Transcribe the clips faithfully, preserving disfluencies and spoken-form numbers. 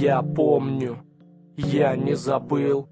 Я помню, я не забыл.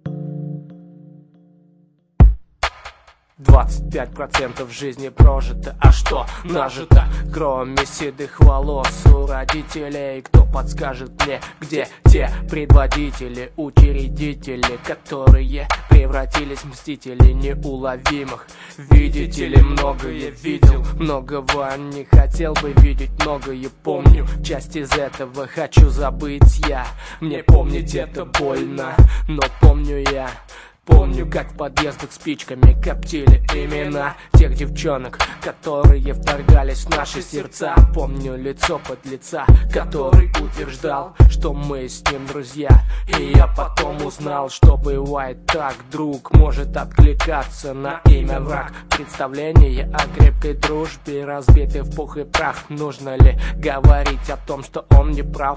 Двадцать пять процентов жизни прожито, а что нажито? Кроме седых волос у родителей, кто подскажет мне, где те предводители, учредители, которые превратились в мстителей неуловимых? Видите ли, многое видел, многого не хотел бы видеть, многое помню, часть из этого хочу забыть я. Мне помнить это больно, но помню я. Помню, как в подъездах спичками коптили имена тех девчонок, которые вторгались в наши сердца. Помню лицо подлеца, который утверждал, что мы с ним друзья. И я потом узнал, что бывает так: друг может откликаться на имя враг. Представление о крепкой дружбе разбиты в пух и прах. Нужно ли говорить о том, что он не прав?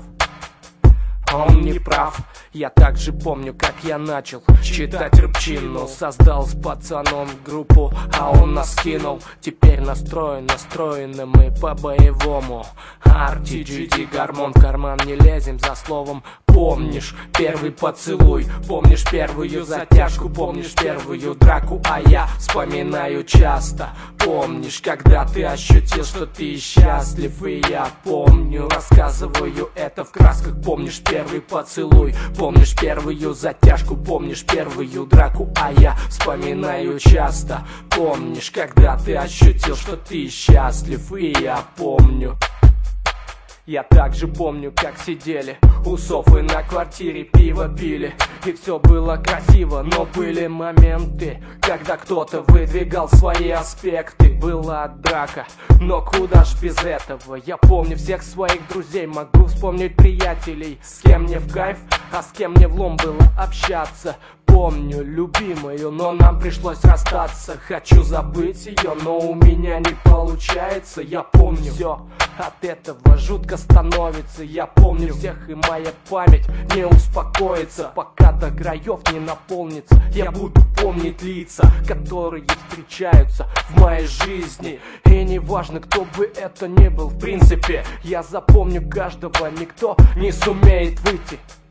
Он не прав. Я также помню, как я начал читать рыбчину. Создал с пацаном группу, а он нас кинул. Теперь настроен, настроены мы по-боевому. ар ти джи ди, гормон в карман не лезем за словом. Помнишь первый поцелуй, помнишь первую затяжку, помнишь первую драку, а я вспоминаю часто. Помнишь, когда ты ощутил, что ты счастлив, и я помню, рассказываю это в красках. Помнишь первый поцелуй, помнишь первую затяжку, помнишь первую драку, а я вспоминаю часто. Помнишь, когда ты ощутил, что ты счастлив, и я помню. Я также помню, как сидели у Софы на квартире, пиво пили, и все было красиво. Но были моменты, когда кто-то выдвигал свои аспекты. Была драка, но куда ж без этого? Я помню всех своих друзей, могу вспомнить приятелей, с кем мне в кайф, а с кем мне влом было общаться. Помню любимую, но нам пришлось расстаться. Хочу забыть ее, но у меня не получается. Я помню все, от этого жутко становится. Я помню всех, и моя память не успокоится, пока до краев не наполнится. Я буду помнить лица, которые встречаются в моей жизни. И не важно, кто бы это ни был, в принципе, я запомню каждого, никто не сумеет выйти